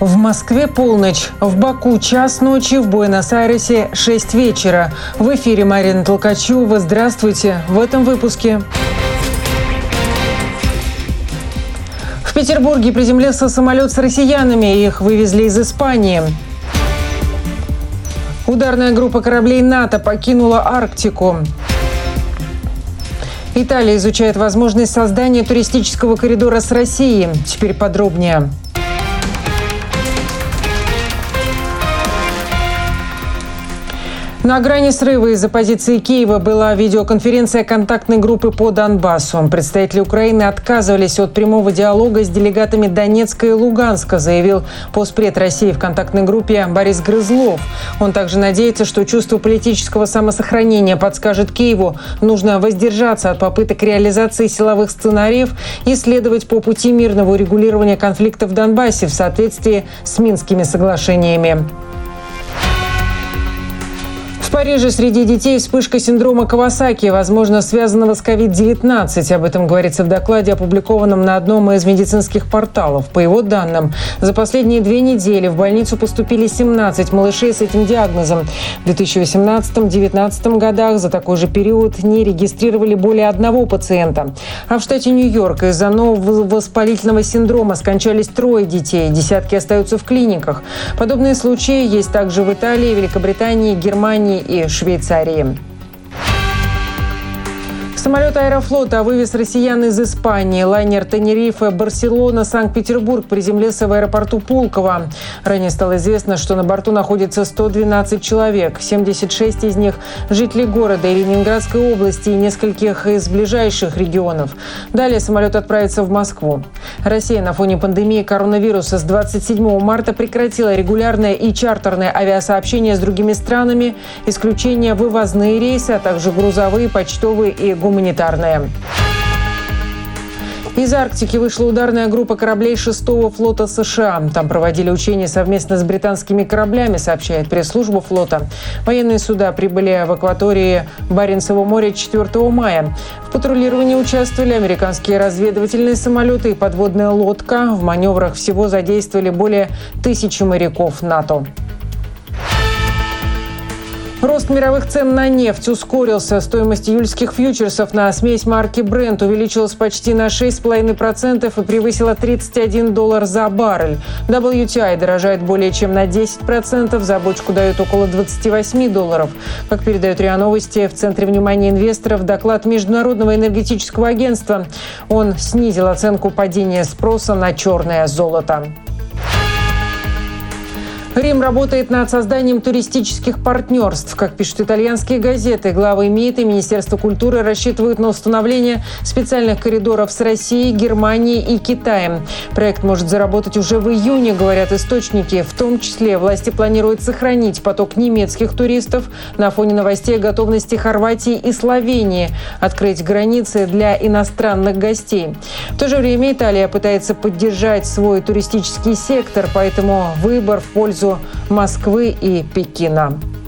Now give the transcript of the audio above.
В Москве полночь, в Баку час ночи, в Буэнос-Айресе 6 вечера. В эфире Марина Толкачева. Здравствуйте. В этом выпуске. В Петербурге приземлился самолет с россиянами. Их вывезли из Испании. Ударная группа кораблей НАТО покинула Арктику. Италия изучает возможность создания туристического коридора с Россией. Теперь подробнее. На грани срыва из-за позиции Киева была видеоконференция контактной группы по Донбассу. Представители Украины отказывались от прямого диалога с делегатами Донецка и Луганска, заявил постпред России в контактной группе Борис Грызлов. Он также надеется, что чувство политического самосохранения подскажет Киеву. Нужно воздержаться от попыток реализации силовых сценариев и следовать по пути мирного урегулирования конфликта в Донбассе в соответствии с Минскими соглашениями. В Париже среди детей вспышка синдрома Кавасаки, возможно, связанного с COVID-19. Об этом говорится в докладе, опубликованном на одном из медицинских порталов. По его данным, за последние 2 недели в больницу поступили 17 малышей с этим диагнозом. В 2018-2019 годах за такой же период не регистрировали более 1 пациента. А в штате Нью-Йорк из-за нового воспалительного синдрома скончались 3 детей. Десятки остаются в клиниках. Подобные случаи есть также в Италии, Великобритании, Германии и Швейцарии. Самолет Аэрофлота вывез россиян из Испании. Лайнер Тенерифе Барселона-Санкт-Петербург приземлился в аэропорту Пулково. Ранее стало известно, что на борту находится 112 человек. 76 из них – жители города и Ленинградской области и нескольких из ближайших регионов. Далее самолет отправится в Москву. Россия на фоне пандемии коронавируса с 27 марта прекратила регулярное и чартерное авиасообщение с другими странами, исключение вывозные рейсы, а также грузовые, почтовые и гуманитарные. Из Арктики вышла ударная группа кораблей 6-го флота США. Там проводили учения совместно с британскими кораблями, сообщает пресс-служба флота. Военные суда прибыли в акватории Баренцева моря 4 мая. В патрулировании участвовали американские разведывательные самолеты и подводная лодка. В маневрах всего задействовали более 1000 моряков НАТО. Рост мировых цен на нефть ускорился. Стоимость июльских фьючерсов на смесь марки Brent увеличилась почти на 6,5% и превысила $31 за баррель. WTI дорожает более чем на 10%, за бочку дают около $28. Как передают РИА Новости, в центре внимания инвесторов доклад Международного энергетического агентства. Он снизил оценку падения спроса на черное золото. Рим работает над созданием туристических партнерств. Как пишут итальянские газеты, главы МИД и Министерства культуры рассчитывают на установление специальных коридоров с Россией, Германией и Китаем. Проект может заработать уже в июне, говорят источники. В том числе власти планируют сохранить поток немецких туристов на фоне новостей о готовности Хорватии и Словении открыть границы для иностранных гостей. В то же время Италия пытается поддержать свой туристический сектор, поэтому выбор в пользу Москвы и Пекина.